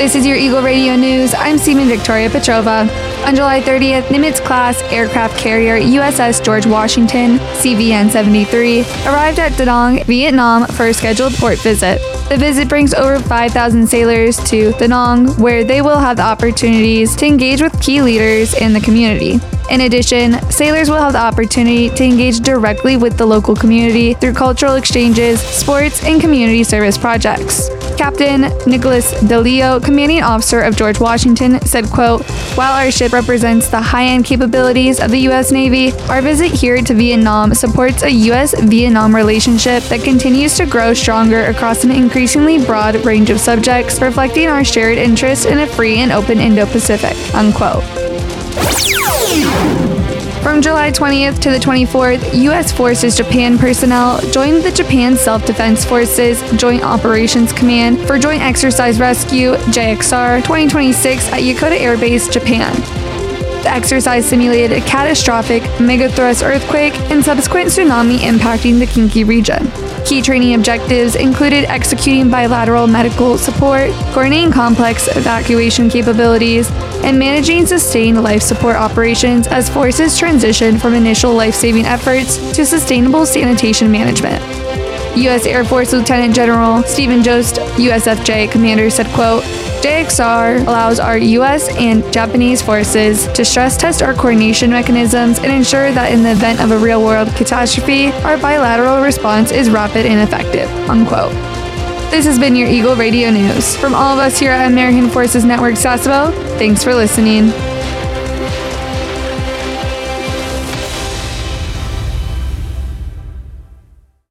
This is your Eagle Radio News. I'm Seaman Victoria Petrova. On July 30th, Nimitz-class aircraft carrier USS George Washington, CVN-73, arrived at Da Nang, Vietnam for a scheduled port visit. The visit brings over 5,000 sailors to Da Nang, where they will have the opportunities to engage with key leaders in the community. In addition, sailors will have the opportunity to engage directly with the local community through cultural exchanges, sports, and community service projects. Captain Nicholas DeLeo, commanding officer of George Washington, said, quote, "While our ship represents the high-end capabilities of the U.S. Navy, our visit here to Vietnam supports a U.S.-Vietnam relationship that continues to grow stronger across an increasingly broad range of subjects, reflecting our shared interest in a free and open Indo-Pacific," unquote. From July 20th to the 24th, U.S. Forces Japan personnel joined the Japan Self-Defense Forces Joint Operations Command for Joint Exercise Rescue JXR 2026 at Yokota Air Base, Japan. The exercise simulated a catastrophic megathrust earthquake and subsequent tsunami impacting the Kinki region. Key training objectives included executing bilateral medical support, coordinating complex evacuation capabilities, and managing sustained life support operations as forces transition from initial life-saving efforts to sustainable sanitation management. U.S. Air Force Lieutenant General Stephen Jost, USFJ commander, said, quote, "JXR allows our U.S. and Japanese forces to stress test our coordination mechanisms and ensure that in the event of a real-world catastrophe, our bilateral response is rapid and effective," unquote. This has been your Eagle Radio News. From all of us here at American Forces Network Sasebo, thanks for listening.